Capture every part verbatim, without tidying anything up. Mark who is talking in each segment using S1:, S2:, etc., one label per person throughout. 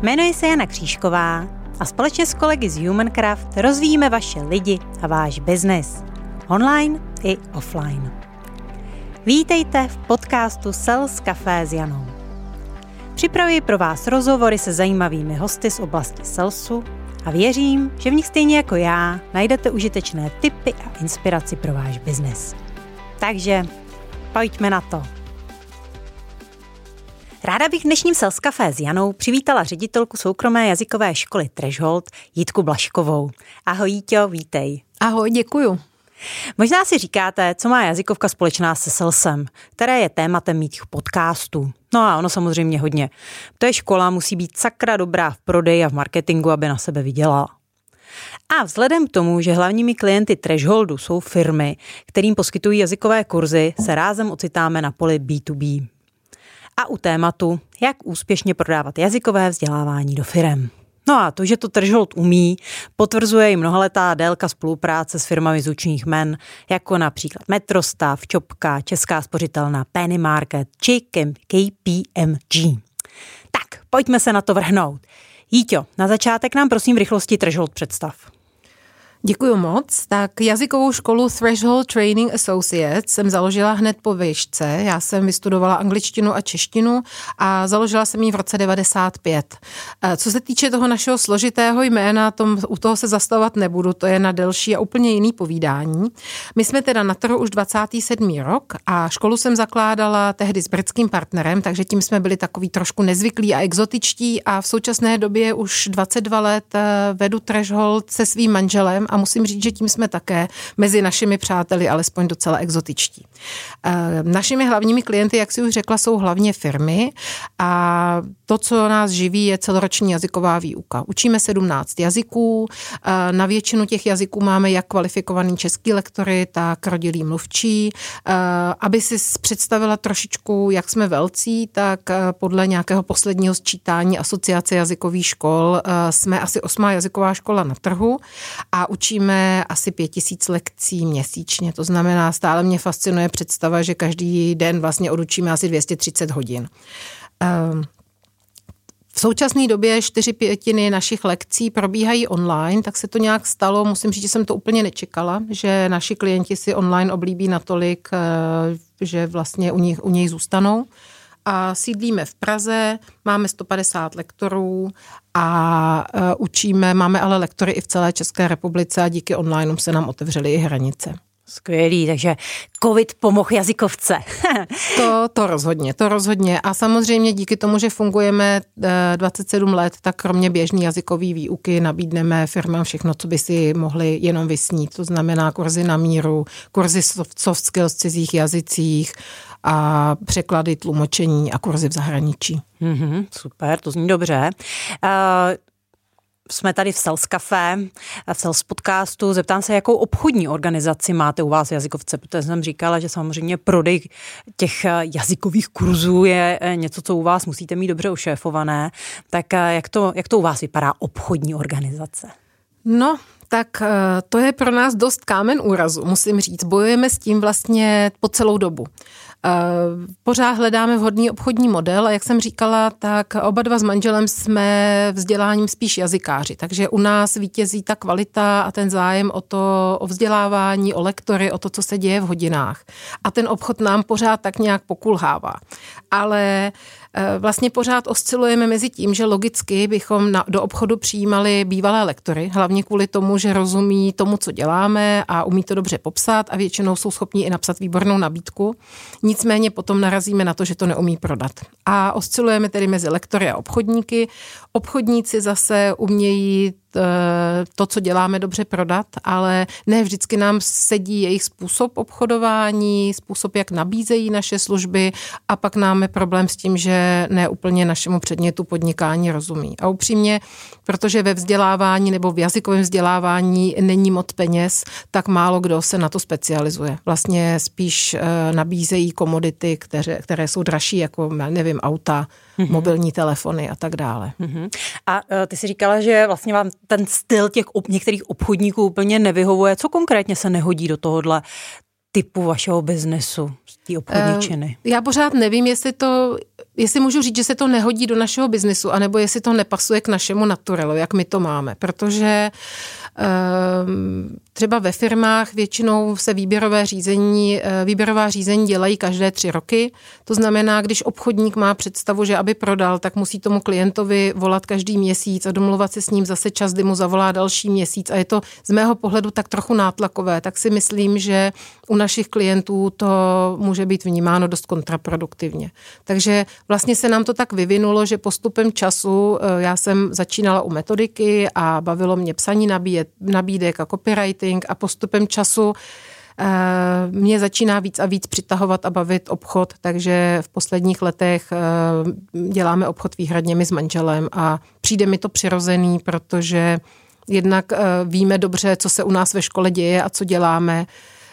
S1: Jmenuji se Jana Křížková a společně s kolegy z Humancraft rozvíjíme vaše lidi a váš biznes. Online i offline. Vítejte v podcastu Sales Café s Janou. Připravuji pro vás rozhovory se zajímavými hosty z oblasti salesu a věřím, že v nich stejně jako já najdete užitečné tipy a inspiraci pro váš biznes. Takže pojďme na to. Ráda bych v dnešním Sales Café s Janou přivítala ředitelku soukromé jazykové školy Threshold Jitku Blažkovou. Ahoj Jíťo, vítej.
S2: Ahoj, děkuju.
S1: Možná si říkáte, co má jazykovka společná se salesem, které je tématem mých podcastů. No a ono samozřejmě hodně. To je škola, musí být sakra dobrá v prodeji a v marketingu, aby na sebe vydělala. A vzhledem k tomu, že hlavními klienty Thresholdu jsou firmy, kterým poskytují jazykové kurzy, se rázem ocitáme na poli bé dvě bé. A u tématu, jak úspěšně prodávat jazykové vzdělávání do firem. No a to, že to Threshold umí, potvrzuje i mnohaletá délka spolupráce s firmami z učních jmen, jako například Metrostav, Čopka, Česká spořitelna, Penny Market či K P M G. Tak, pojďme se na to vrhnout. Jíťo, na začátek nám prosím v rychlosti Threshold představ.
S2: Děkuju moc. Tak jazykovou školu Threshold Training Associates jsem založila hned po výšce. Já jsem vystudovala angličtinu a češtinu a založila jsem ji v roce devadesát pět. Co se týče toho našeho složitého jména, tom, u toho se zastavovat nebudu, to je na delší a úplně jiný povídání. My jsme teda na trhu už dvacátý sedmý rok a školu jsem zakládala tehdy s britským partnerem, takže tím jsme byli takový trošku nezvyklí a exotičtí a v současné době už dvacet dva let vedu Threshold se svým manželem a musím říct, že tím jsme také mezi našimi přáteli alespoň docela exotičtí. Našimi hlavními klienty, jak si už řekla, jsou hlavně firmy a to, co nás živí, je celoroční jazyková výuka. Učíme sedmnáct jazyků, na většinu těch jazyků máme jak kvalifikovaný český lektory, tak rodilý mluvčí. Aby si představila trošičku, jak jsme velcí, tak podle nějakého posledního sčítání Asociace jazykových škol jsme asi osmá jazyková škola na trhu a učíme asi pět tisíc lekcí měsíčně. To znamená, stále mě fascinuje představa, že každý den vlastně odučíme asi dvě stě třicet hodin. V současné době čtyři pětiny našich lekcí probíhají online, tak se to nějak stalo, musím říct, že jsem to úplně nečekala, že naši klienti si online oblíbí natolik, že vlastně u nich, u něj zůstanou. A sídlíme v Praze, máme sto padesát lektorů a uh, učíme, máme ale lektory i v celé České republice a díky online se nám otevřely i hranice.
S1: Skvělý, takže covid pomohl jazykovce.
S2: to, to rozhodně, to rozhodně. A samozřejmě díky tomu, že fungujeme dvacet sedm let, tak kromě běžné jazykové výuky nabídneme firmám všechno, co by si mohli jenom vysnít. To znamená kurzy na míru, kurzy soft skills v cizích jazycích a překlady, tlumočení a kurzy v zahraničí.
S1: Mm-hmm, super, to zní dobře. Uh... Jsme tady v Sales Café, v Sales podcastu. Zeptám se, jakou obchodní organizaci máte u vás v jazykovce, protože jsem říkala, že samozřejmě prodej těch jazykových kurzů je něco, co u vás musíte mít dobře ošéfované. Tak jak to, jak to u vás vypadá obchodní organizace?
S2: No, tak to je pro nás dost kámen úrazu, musím říct. Bojujeme s tím vlastně po celou dobu. Pořád hledáme vhodný obchodní model a jak jsem říkala, tak oba dva s manželem jsme vzděláním spíš jazykáři, takže u nás vítězí ta kvalita a ten zájem o to, o vzdělávání, o lektory, o to, co se děje v hodinách. A ten obchod nám pořád tak nějak pokulhává. Ale vlastně pořád oscilujeme mezi tím, že logicky bychom na, do obchodu přijímali bývalé lektory, hlavně kvůli tomu, že rozumí tomu, co děláme a umí to dobře popsat a většinou jsou schopni i napsat výbornou nabídku. Nicméně potom narazíme na to, že to neumí prodat. A oscilujeme tedy mezi lektory a obchodníky. Obchodníci zase umějí to, co děláme, dobře prodat, ale ne vždycky nám sedí jejich způsob obchodování, způsob, jak nabízejí naše služby a pak máme problém s tím, že ne úplně našemu předmětu podnikání rozumí. A upřímně, protože ve vzdělávání nebo v jazykovém vzdělávání není moc peněz, tak málo kdo se na to specializuje. Vlastně spíš nabízejí komodity, které, které jsou dražší, jako, nevím, auta, mm-hmm. mobilní telefony a tak dále.
S1: Mm-hmm. A ty jsi říkala, že vlastně vám ten styl těch ob, některých obchodníků úplně nevyhovuje. Co konkrétně se nehodí do tohohle typu vašeho biznesu, z té obchodničiny?
S2: Já pořád nevím, jestli to jestli můžu říct, že se to nehodí do našeho biznesu, anebo jestli to nepasuje k našemu naturelu, jak my to máme, protože třeba ve firmách většinou se výběrové řízení, výběrová řízení dělají každé tři roky. To znamená, když obchodník má představu, že aby prodal, tak musí tomu klientovi volat každý měsíc a domluvat se s ním zase čas, kdy mu zavolá další měsíc. A je to z mého pohledu tak trochu nátlakové. Tak si myslím, že u našich klientů to může být vnímáno dost kontraproduktivně. Takže vlastně se nám to tak vyvinulo, že postupem času já jsem začínala u metodiky a bavilo mě psaní nabídek, nabídek a copywriting a postupem času mě začíná víc a víc přitahovat a bavit obchod, takže v posledních letech děláme obchod výhradně my s manželem a přijde mi to přirozený, protože jednak víme dobře, co se u nás ve škole děje a co děláme,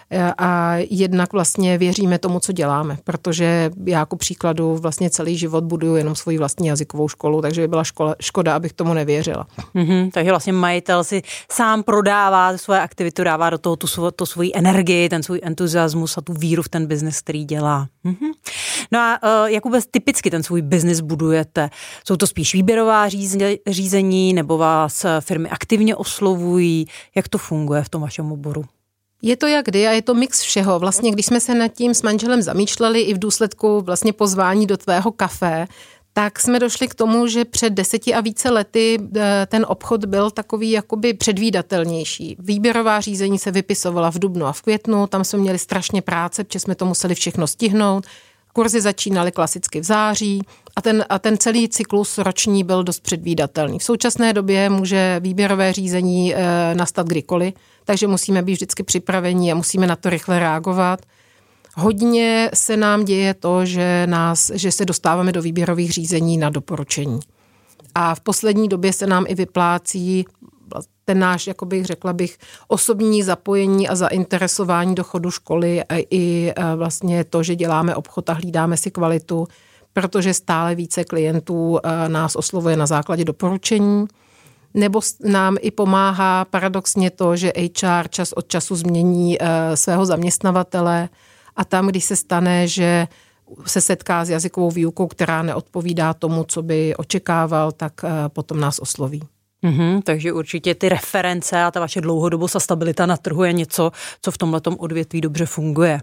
S2: a jednak vlastně věříme tomu, co děláme, protože já jako příkladu vlastně celý život buduju jenom svoji vlastní jazykovou školu, takže by byla škola, škoda, abych tomu nevěřila.
S1: Mm-hmm, takže vlastně majitel si sám prodává svoje aktivitu, dává do toho tu, tu svoji energii, ten svůj entuziasmus a tu víru v ten biznes, který dělá. Mm-hmm. No a uh, jak vůbec typicky ten svůj biznis budujete? Jsou to spíš výběrová říze, řízení nebo vás firmy aktivně oslovují? Jak to funguje v tom vašem oboru?
S2: Je to jak kdy a je to mix všeho. Vlastně, když jsme se nad tím s manželem zamýšleli i v důsledku vlastně pozvání do tvého kafe, tak jsme došli k tomu, že před deseti a více lety ten obchod byl takový jakoby předvídatelnější. Výběrová řízení se vypisovala v dubnu a v květnu, tam jsme měli strašně práce, protože jsme to museli všechno stihnout. Kurzy začínaly klasicky v září a ten, a ten celý cyklus roční byl dost předvídatelný. V současné době může výběrové řízení e, nastat kdykoliv, takže musíme být vždycky připraveni a musíme na to rychle reagovat. Hodně se nám děje to, že, nás, že se dostáváme do výběrových řízení na doporučení. A v poslední době se nám i vyplácí ten náš, jako bych řekla bych, osobní zapojení a zainteresování do chodu školy a i vlastně to, že děláme obchod a hlídáme si kvalitu, protože stále více klientů nás oslovuje na základě doporučení. Nebo nám i pomáhá paradoxně to, že H R čas od času změní svého zaměstnavatele a tam, když se stane, že se setká s jazykovou výukou, která neodpovídá tomu, co by očekával, tak potom nás osloví.
S1: Mm-hmm, takže určitě ty reference a ta vaše dlouhodobost a stabilita na trhu je něco, co v tomhletom odvětví dobře funguje.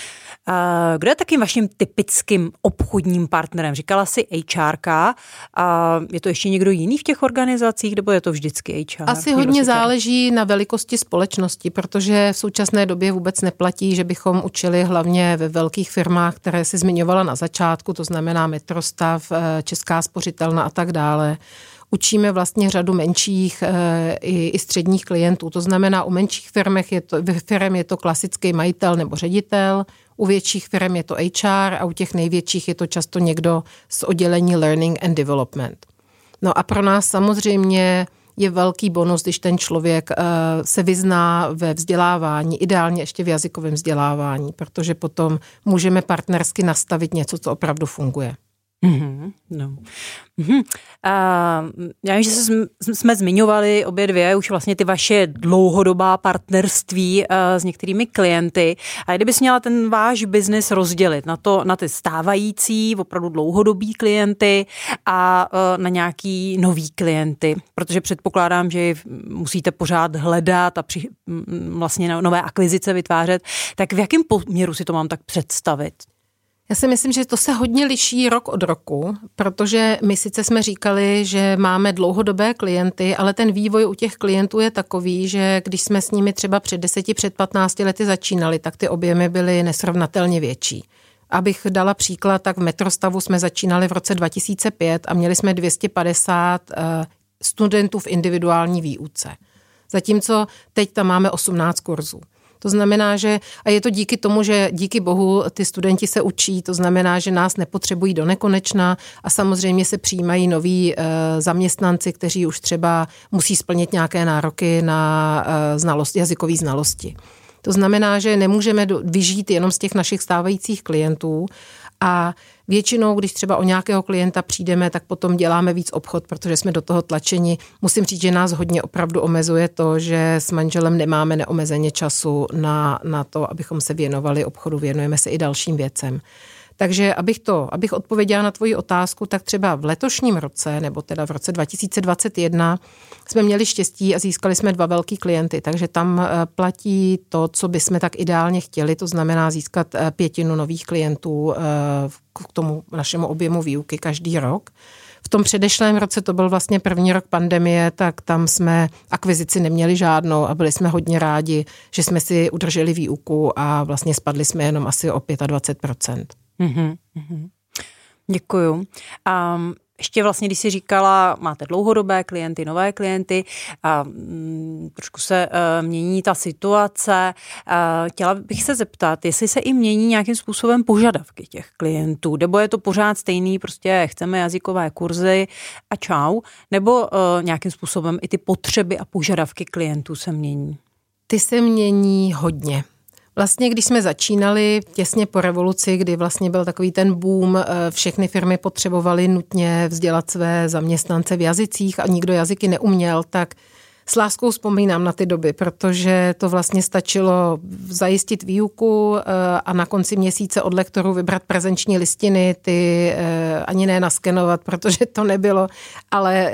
S1: Kdo je takým vaším typickým obchodním partnerem? Říkala si H R ka, a je to ještě někdo jiný v těch organizacích, nebo je to vždycky H R?
S2: Asi hodně záleží na velikosti společnosti, protože v současné době vůbec neplatí, že bychom učili hlavně ve velkých firmách, které si zmiňovala na začátku, to znamená Metrostav, Česká spořitelna a tak dále. Učíme vlastně řadu menších e, i, i středních klientů. To znamená, u menších firmech je to, firm je to klasický majitel nebo ředitel, u větších firm je to H R a u těch největších je to často někdo z oddělení Learning and Development. No a pro nás samozřejmě je velký bonus, když ten člověk e, se vyzná ve vzdělávání, ideálně ještě v jazykovém vzdělávání, protože potom můžeme partnersky nastavit něco, co opravdu funguje.
S1: Mm-hmm, no. mm-hmm. Uh, já vím, že se, jsme zmiňovali obě dvě už vlastně ty vaše dlouhodobá partnerství uh, s některými klienty. A kdybys měla ten váš biznis rozdělit na to, na ty stávající, opravdu dlouhodobý klienty a uh, na nějaký nový klienty, protože předpokládám, že musíte pořád hledat a při, vlastně nové akvizice vytvářet, tak v jakém poměru si to mám tak představit?
S2: Já si myslím, že to se hodně liší rok od roku, protože my sice jsme říkali, že máme dlouhodobé klienty, ale ten vývoj u těch klientů je takový, že když jsme s nimi třeba před deseti, před patnácti lety začínali, tak ty objemy byly nesrovnatelně větší. Abych dala příklad, tak v Metrostavu jsme začínali v roce dva tisíce pět a měli jsme dvě stě padesát studentů v individuální výuce. Zatímco teď tam máme osmnáct kurzů. To znamená, že a je to díky tomu, že díky bohu ty studenti se učí, to znamená, že nás nepotřebují do nekonečna a samozřejmě se přijímají noví e, zaměstnanci, kteří už třeba musí splnit nějaké nároky na e, znalost, jazykové znalosti. To znamená, že nemůžeme do, vyžít jenom z těch našich stávajících klientů a většinou, když třeba o nějakého klienta přijdeme, tak potom děláme víc obchod, protože jsme do toho tlačeni. Musím říct, že nás hodně opravdu omezuje to, že s manželem nemáme neomezeně času na, na to, abychom se věnovali obchodu, věnujeme se i dalším věcem. Takže abych to, abych odpověděla na tvoji otázku, tak třeba v letošním roce, nebo teda v roce dva tisíce dvacet jedna jsme měli štěstí a získali jsme dva velký klienty, takže tam platí to, co bychom tak ideálně chtěli, to znamená získat pětinu nových klientů k tomu našemu objemu výuky každý rok. V tom předešlém roce, to byl vlastně první rok pandemie, tak tam jsme akvizici neměli žádnou a byli jsme hodně rádi, že jsme si udrželi výuku a vlastně spadli jsme jenom asi o dvacet pět procent.
S1: Mm-hmm. Děkuju. Um, ještě vlastně, když jsi říkala, máte dlouhodobé klienty, nové klienty, a mm, trošku se uh, mění ta situace. Uh, chtěla bych se zeptat, jestli se i mění nějakým způsobem požadavky těch klientů, nebo je to pořád stejný, prostě chceme jazykové kurzy a čau, nebo uh, nějakým způsobem i ty potřeby a požadavky klientů se mění?
S2: Ty se mění hodně. Vlastně, když jsme začínali těsně po revoluci, kdy vlastně byl takový ten boom, všechny firmy potřebovaly nutně vzdělat své zaměstnance v jazycích a nikdo jazyky neuměl, tak s láskou vzpomínám na ty doby, protože to vlastně stačilo zajistit výuku a na konci měsíce od lektorů vybrat prezenční listiny, ty ani ne naskenovat, protože to nebylo, ale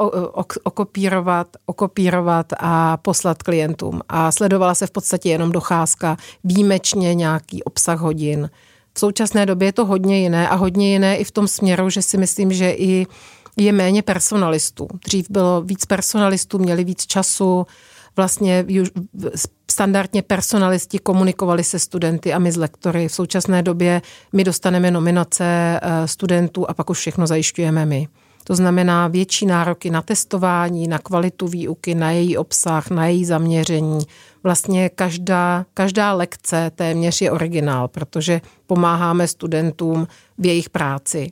S2: okopírovat, okopírovat a poslat klientům. A sledovala se v podstatě jenom docházka, výjimečně nějaký obsah hodin. V současné době je to hodně jiné a hodně jiné i v tom směru, že si myslím, že i je méně personalistů. Dřív bylo víc personalistů, měli víc času, vlastně standardně personalisti komunikovali se studenty a my s lektory. V současné době my dostaneme nominace studentů a pak už všechno zajišťujeme my. To znamená větší nároky na testování, na kvalitu výuky, na její obsah, na její zaměření. Vlastně každá, každá lekce téměř je originál, protože pomáháme studentům v jejich práci.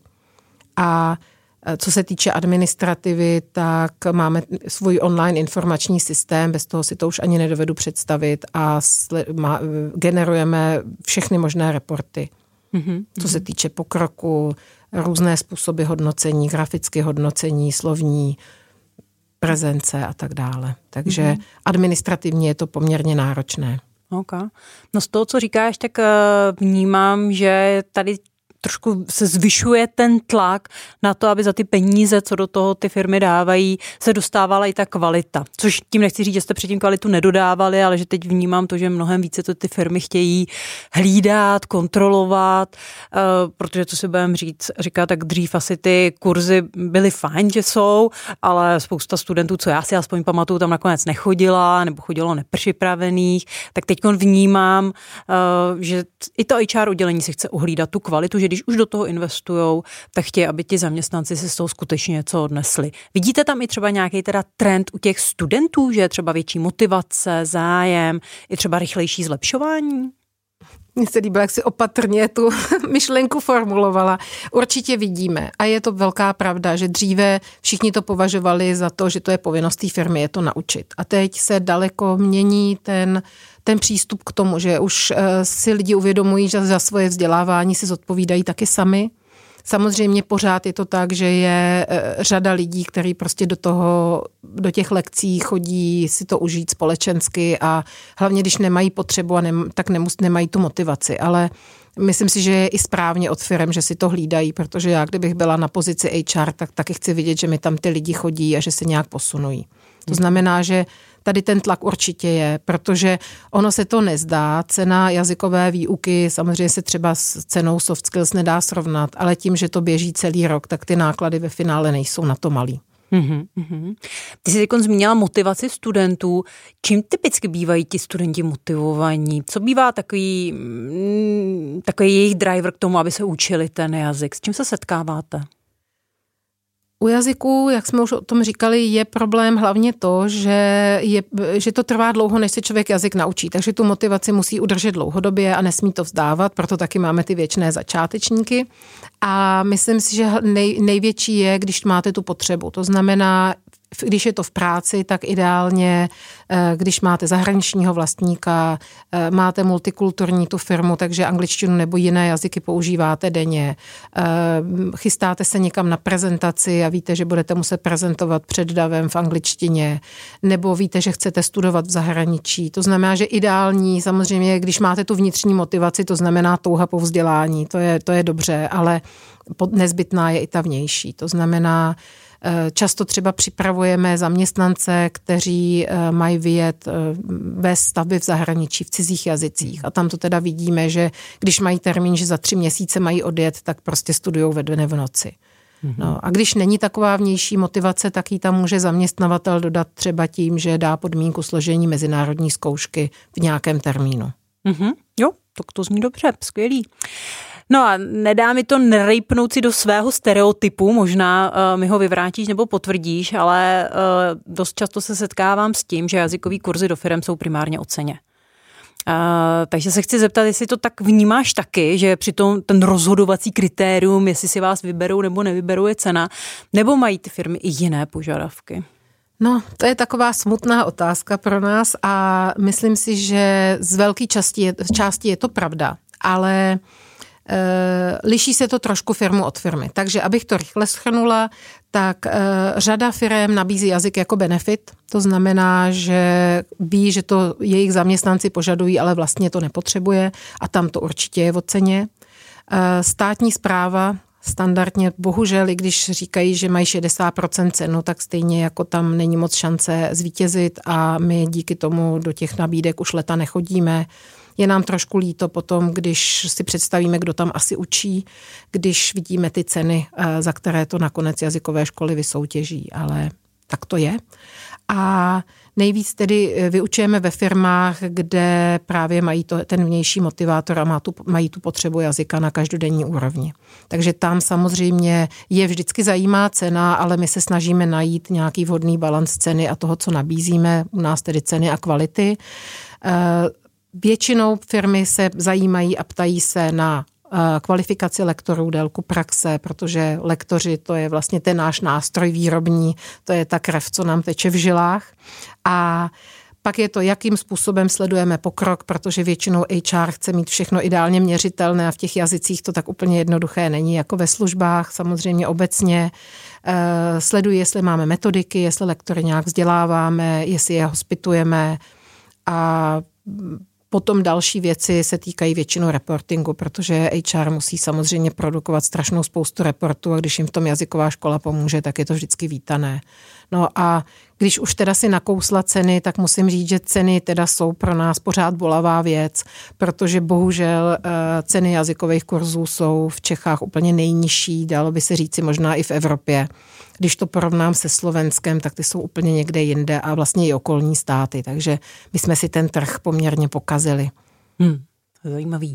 S2: A co se týče administrativy, tak máme svůj online informační systém, bez toho si to už ani nedovedu představit a generujeme všechny možné reporty. Mm-hmm. Co se týče pokroku, různé způsoby hodnocení, grafické hodnocení, slovní, prezence a tak dále. Takže mm-hmm. administrativně je to poměrně náročné.
S1: Okay. No z toho, co říkáš, tak vnímám, že tady trošku se zvyšuje ten tlak na to, aby za ty peníze, co do toho ty firmy dávají, se dostávala i ta kvalita. Což tím nechci říct, že jste předtím kvalitu nedodávali, ale že teď vnímám to, že mnohem více to ty firmy chtějí hlídat, kontrolovat, protože co si budeme říct, říkat, tak dřív asi ty kurzy byly fajn, že jsou, ale spousta studentů, co já si aspoň pamatuju, tam nakonec nechodila, nebo chodilo nepřipravených, tak teď vnímám, že i to H R oddělení si chce uhlídat tu kvalitu, že když už do toho investujou, tak chtějí, aby ti zaměstnanci si z toho skutečně něco odnesli. Vidíte tam i třeba nějaký teda trend u těch studentů, že je třeba větší motivace, zájem, i třeba rychlejší zlepšování?
S2: Mně se líbilo, jak si opatrně tu myšlenku formulovala. Určitě vidíme. A je to velká pravda, že dříve všichni to považovali za to, že to je povinnost té firmy, je to naučit. A teď se daleko mění ten, ten přístup k tomu, že už si lidi uvědomují, že za svoje vzdělávání si zodpovídají taky sami. Samozřejmě pořád je to tak, že je řada lidí, kteří prostě do toho, do těch lekcí chodí si to užít společensky a hlavně, když nemají potřebu, a nem, tak nemus, nemají tu motivaci. Ale myslím si, že je i správně od firem, že si to hlídají, protože já, kdybych byla na pozici H R, tak taky chci vidět, že mi tam ty lidi chodí a že se nějak posunují. To znamená, že tady ten tlak určitě je, protože ono se to nezdá. Cena jazykové výuky samozřejmě se třeba s cenou soft skills nedá srovnat, ale tím, že to běží celý rok, tak ty náklady ve finále nejsou na to malý.
S1: Mm-hmm, mm-hmm. Ty jsi teď zmínila motivaci studentů. Čím typicky bývají ti studenti motivovaní? Co bývá takový, takový jejich driver k tomu, aby se učili ten jazyk? S čím se setkáváte?
S2: U jazyků, jak jsme už o tom říkali, je problém hlavně to, že, je, že to trvá dlouho, než se člověk jazyk naučí, takže tu motivaci musí udržet dlouhodobě a nesmí to vzdávat, proto taky máme ty věčné začátečníky. A myslím si, že nej, největší je, když máte tu potřebu. To znamená, když je to v práci, tak ideálně, když máte zahraničního vlastníka, máte multikulturní tu firmu, takže angličtinu nebo jiné jazyky používáte denně. Chystáte se někam na prezentaci a víte, že budete muset prezentovat před davem v angličtině, nebo víte, že chcete studovat v zahraničí. To znamená, že ideální, samozřejmě, když máte tu vnitřní motivaci, to znamená touha po vzdělání, to je, to je dobře, ale nezbytná je i ta vnější. To znamená, často třeba připravujeme zaměstnance, kteří mají vyjet ve stavby v zahraničí, v cizích jazycích. A tam to teda vidíme, že když mají termín, že za tři měsíce mají odjet, tak prostě studujou ve dne v noci. No, a když není taková vnější motivace, tak ji tam může zaměstnavatel dodat třeba tím, že dá podmínku složení mezinárodní zkoušky v nějakém termínu.
S1: Mm-hmm. Jo, tak to zní dobře, skvělý. No a nedá mi to nerejpnout si do svého stereotypu, možná uh, mi ho vyvrátíš nebo potvrdíš, ale uh, dost často se setkávám s tím, že jazykový kurzy do firem jsou primárně o ceně. Uh, takže se chci zeptat, jestli to tak vnímáš taky, že přitom ten rozhodovací kritérium, jestli si vás vyberou nebo nevyberou, je cena, nebo mají ty firmy i jiné požadavky?
S2: No, to je taková smutná otázka pro nás a myslím si, že z velké části je, části je to pravda, ale e, liší se to trošku firmu od firmy. Takže abych to rychle shrnula, tak e, řada firem nabízí jazyk jako benefit, to znamená, že ví, že to jejich zaměstnanci požadují, ale vlastně to nepotřebuje a tam to určitě je o ceně. E, státní správa standardně, bohužel, i když říkají, že mají šedesát procent cenu, tak stejně jako tam není moc šance zvítězit a my díky tomu do těch nabídek už leta nechodíme. Je nám trošku líto potom, když si představíme, kdo tam asi učí, když vidíme ty ceny, za které to nakonec jazykové školy vysoutěží, ale tak to je. A nejvíc tedy vyučujeme ve firmách, kde právě mají to, ten vnější motivátor a má tu, mají tu potřebu jazyka na každodenní úrovni. Takže tam samozřejmě je vždycky zajímá cena, ale my se snažíme najít nějaký vhodný balans ceny a toho, co nabízíme, u nás tedy ceny a kvality. Většinou firmy se zajímají a ptají se na kvalifikaci lektorů, délku praxe, protože lektoři, to je vlastně ten náš nástroj výrobní, to je ta krev, co nám teče v žilách. A pak je to, jakým způsobem sledujeme pokrok, protože většinou H R chce mít všechno ideálně měřitelné a v těch jazycích to tak úplně jednoduché není, jako ve službách, samozřejmě obecně. Sleduji, jestli máme metodiky, jestli lektory nějak vzděláváme, jestli je hospitujeme a potom další věci se týkají většinou reportingu, protože H R musí samozřejmě produkovat strašnou spoustu reportů a když jim v tom jazyková škola pomůže, tak je to vždycky vítané. No a když už teda si nakousla ceny, tak musím říct, že ceny teda jsou pro nás pořád bolavá věc, protože bohužel ceny jazykových kurzů jsou v Čechách úplně nejnižší, dalo by se říci možná i v Evropě. Když to porovnám se Slovenskem, tak ty jsou úplně někde jinde a vlastně i okolní státy, takže my jsme si ten trh poměrně pokazili.
S1: Hmm, zajímavý.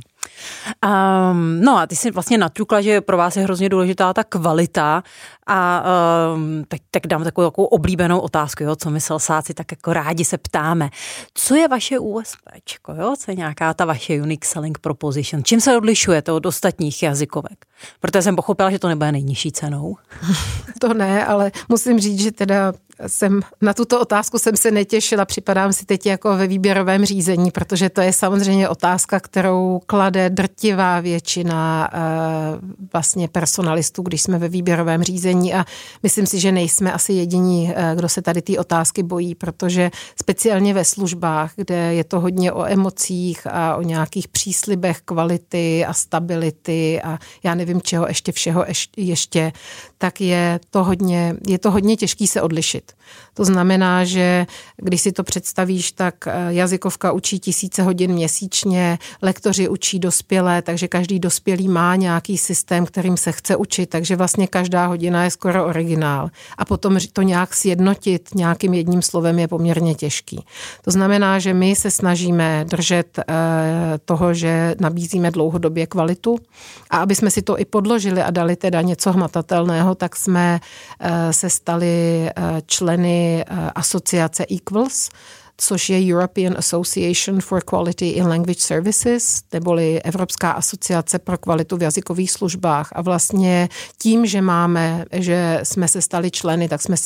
S1: Um, no a ty jsi vlastně naťukla, že pro vás je hrozně důležitá ta kvalita a um, tak, tak dám takovou, takovou oblíbenou otázku, jo, co my salsáci tak jako rádi se ptáme. Co je vaše USPčko, jo? Co je nějaká ta vaše unique selling proposition? Čím se odlišujete od ostatních jazykovek? Protože jsem pochopila, že to nebude nejnižší cenou.
S2: To ne, ale musím říct, že teda jsem na tuto otázku jsem se netěšila, připadám si teď jako ve výběrovém řízení, protože to je samozřejmě otázka, kterou klade drtivá většina uh, vlastně personalistů, když jsme ve výběrovém řízení a myslím si, že nejsme asi jediní, uh, kdo se tady ty otázky bojí, protože speciálně ve službách, kde je to hodně o emocích a o nějakých příslibech kvality a stability a já nevím čeho ještě všeho ještě, tak je to hodně, je to hodně těžký se odlišit. To znamená, že když si to představíš, tak jazykovka učí tisíce hodin měsíčně, lektoři učí dospělé, takže každý dospělý má nějaký systém, kterým se chce učit, takže vlastně každá hodina je skoro originál. A potom to nějak sjednotit nějakým jedním slovem je poměrně těžký. To znamená, že my se snažíme držet toho, že nabízíme dlouhodobě kvalitu a aby jsme si to i podložili a dali teda něco hmatatelného, tak jsme se stali členy asociace Equals, což je European Association for Quality in Language Services, neboli Evropská asociace pro kvalitu v jazykových službách. A vlastně tím, že máme, že jsme se stali členy, tak jsme se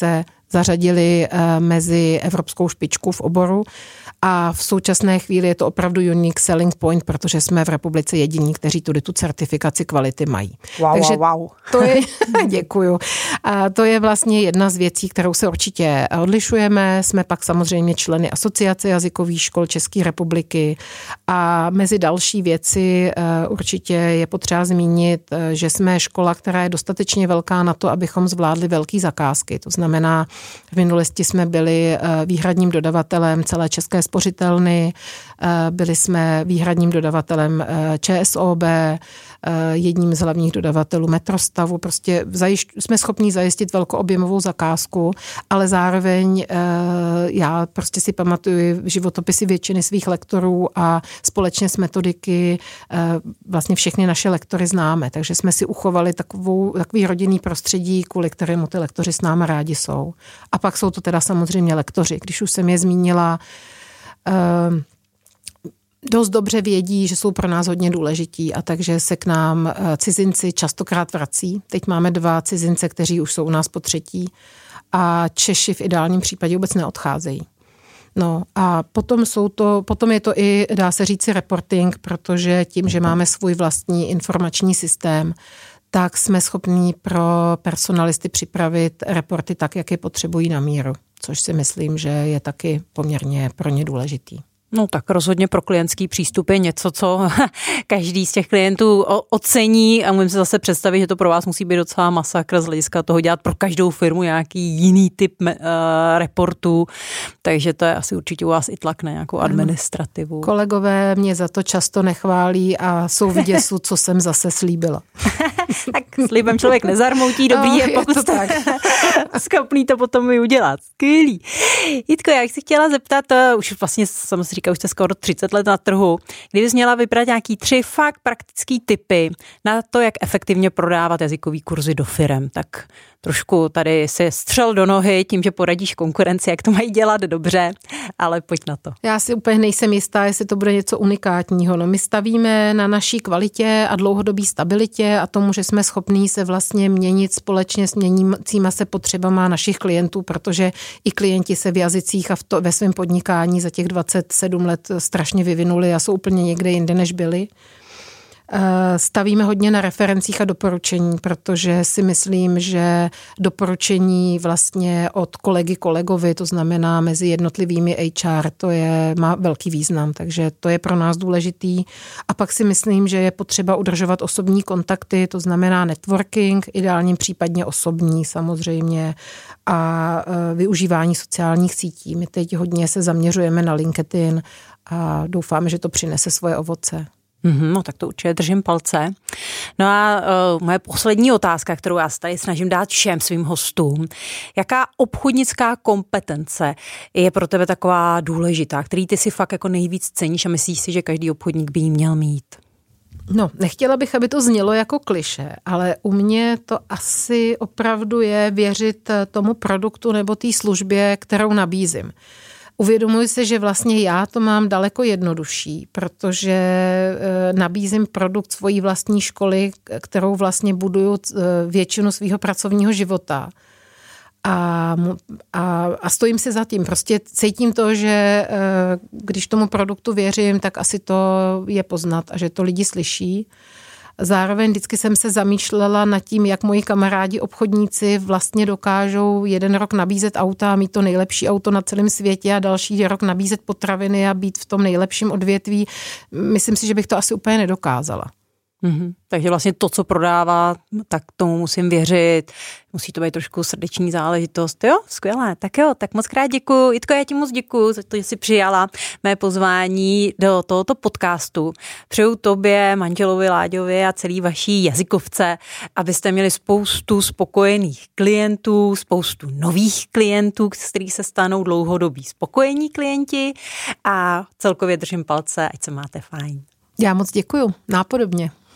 S2: zařadili mezi evropskou špičku v oboru a v současné chvíli je to opravdu unique selling point, protože jsme v republice jediní, kteří tudy tu certifikaci kvality mají.
S1: Wow,
S2: Takže
S1: wow, wow.
S2: To je, děkuju. A to je vlastně jedna z věcí, kterou se určitě odlišujeme. Jsme pak samozřejmě členy Asociace jazykových škol České republiky a mezi další věci určitě je potřeba zmínit, že jsme škola, která je dostatečně velká na to, abychom zvládli velké zakázky. To znamená, v minulosti jsme byli výhradním dodavatelem celé České spořitelny, byli jsme výhradním dodavatelem ČSOB, jedním z hlavních dodavatelů Metrostavu. Prostě zajišť, jsme schopni zajistit velkoobjemovou zakázku, ale zároveň já prostě si pamatuju životopisy většiny svých lektorů a společně s metodiky vlastně všechny naše lektory známe, takže jsme si uchovali takovou, takový rodinný prostředí, kvůli kterému ty lektoři s náma rádi jsou. A pak jsou to teda samozřejmě lektoři. Když už jsem je zmínila, dost dobře vědí, že jsou pro nás hodně důležití a takže se k nám cizinci častokrát vrací. Teď máme dva cizince, kteří už jsou u nás po třetí a Češi v ideálním případě vůbec neodcházejí. No a potom jsou to, potom je to i, dá se říci, reporting, protože tím, že máme svůj vlastní informační systém, tak jsme schopní pro personalisty připravit reporty tak, jak je potřebují na míru, což si myslím, že je taky poměrně pro ně důležitý.
S1: No tak rozhodně pro klientský přístup je něco, co každý z těch klientů ocení a můžeme si zase představit, že to pro vás musí být docela masakr z hlediska toho dělat pro každou firmu nějaký jiný typ uh, reportů, takže to je asi určitě u vás i tlak na nějakou administrativu.
S2: Kolegové mě za to často nechválí a jsou v děsu, co jsem zase slíbila.
S1: Tak slibem člověk nezarmoutí, dobrý je, pokud
S2: je to tak.
S1: schopný to potom i udělat. Skvělý. Jitko, já bych si chtěla zeptat, uh, už vlastně jsem si říkala, už jste skoro třicet let na trhu, kdybys měla vybrat nějaký tři fakt praktický tipy na to, jak efektivně prodávat jazykový kurzy do firem, tak trošku tady si střel do nohy tím, že poradíš konkurenci, jak to mají dělat dobře, ale pojď na to.
S2: Já si úplně nejsem jistá, jestli to bude něco unikátního. No, my stavíme na naší kvalitě a dlouhodobé stabilitě a tomu, že jsme schopní se vlastně měnit společně s měnícíma se potřebama našich klientů, protože i klienti se v jazycích a v to, ve svém podnikání za těch dvacet sedm let strašně vyvinuli a jsou úplně někde jinde, než byli. Stavíme hodně na referencích a doporučení, protože si myslím, že doporučení vlastně od kolegy kolegovi, to znamená mezi jednotlivými H R, to je, má velký význam, takže to je pro nás důležitý. A pak si myslím, že je potřeba udržovat osobní kontakty, to znamená networking, ideálním případně osobní samozřejmě a využívání sociálních sítí. My teď hodně se zaměřujeme na LinkedIn a doufáme, že to přinese svoje ovoce.
S1: Mm-hmm, no tak to určitě držím palce. No a uh, moje poslední otázka, kterou já se tady snažím dát všem svým hostům. Jaká obchodnická kompetence je pro tebe taková důležitá, který ty si fakt jako nejvíc ceníš a myslíš si, že každý obchodník by jí měl mít?
S2: No, nechtěla bych, aby to znělo jako klišé, ale u mě to asi opravdu je věřit tomu produktu nebo té službě, kterou nabízím. Uvědomuji si, že vlastně já to mám daleko jednodušší, protože nabízím produkt svojí vlastní školy, kterou vlastně buduju většinu svého pracovního života. A, a, a stojím si za tím. Prostě cítím to, že když tomu produktu věřím, tak asi to je poznat a že to lidi slyší. Zároveň vždycky jsem se zamýšlela nad tím, jak moji kamarádi obchodníci vlastně dokážou jeden rok nabízet auta a mít to nejlepší auto na celém světě a další rok nabízet potraviny a být v tom nejlepším odvětví. Myslím si, že bych to asi úplně nedokázala.
S1: Mm-hmm. Takže vlastně to, co prodává, tak tomu musím věřit. Musí to být trošku srdeční záležitost. Jo, skvělé. Tak jo, tak moc krát děkuju. Jitko, já ti moc děkuju za to, že jsi přijala mé pozvání do tohoto podcastu. Přeju tobě, manželovi Láďovi a celý vaší jazykovce, abyste měli spoustu spokojených klientů, spoustu nových klientů, z kterých se stanou dlouhodobí spokojení klienti a celkově držím palce, ať se máte fajn.
S2: Já moc děkuju. Nápodobně.